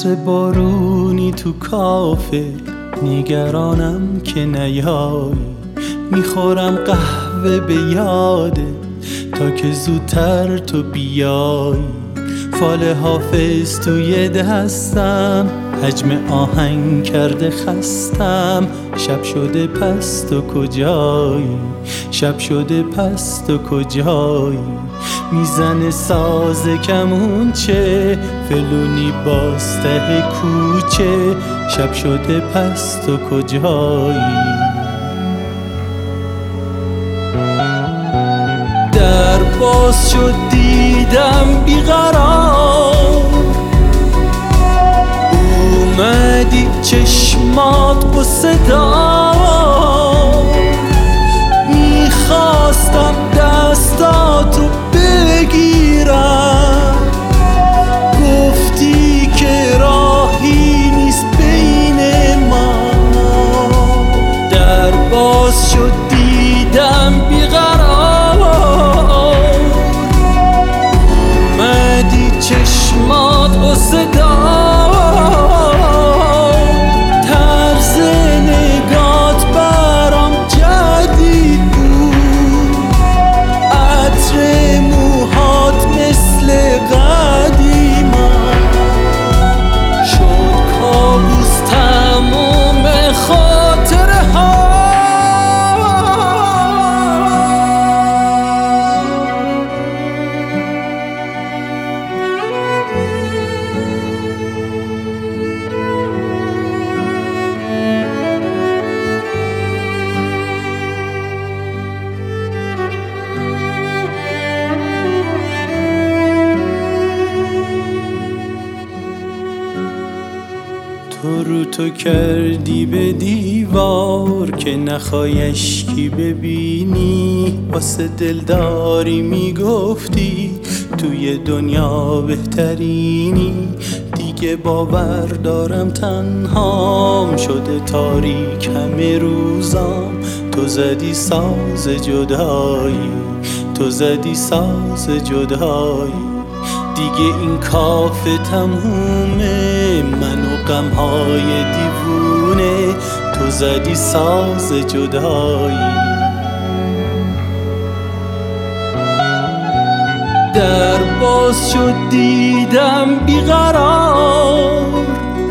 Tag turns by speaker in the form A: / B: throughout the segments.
A: عطر بارونی تو کافه، نگرانم که نیایی. میخورم قهوه به یاده تا که زودتر تو بیایی. فال حافظ توی دستم، حجم آهنگ کرده خستم. شب شده پس تو کجایی؟ شب شده پس تو کجایی؟ میزنه ساز کمونچه، فلونی باز ته کوچه. شب شده پس تو کجایی؟ در باز شد دیدم بیقرار، اومدی چشمات قصه دار. میخواستم دستاتو بگیرم، گفتی که راهی نیست بین ما. در باز شد دیدم بیقرار، اومدی چشمات قصه دار. طرز نگات برام جدید بود، عطر موهات مثل قدیما. شد کابوس تموم خاطره ها. تو کردی به دیوار که نخوای اشکی ببینی. واسه دلداری میگفتی توی دنیا بهترینی. دیگه باور دارم تنهام شده تاریک همه روزام. تو زدی ساز جدایی، تو زدی ساز جدایی. دیگه این کافه تمومه، من و غمهای دیوونه. تو زدی ساز جدایی. در باز شد دیدم بیقرار،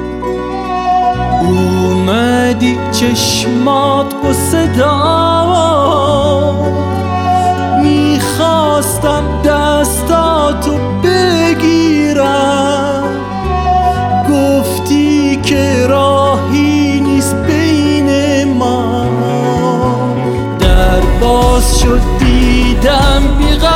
A: اومدی چشمات قصه دار. میخواستم دستاتو بگیرم، گفتی که راهی نیست بین ما. در باز شد دیدم بیقرار،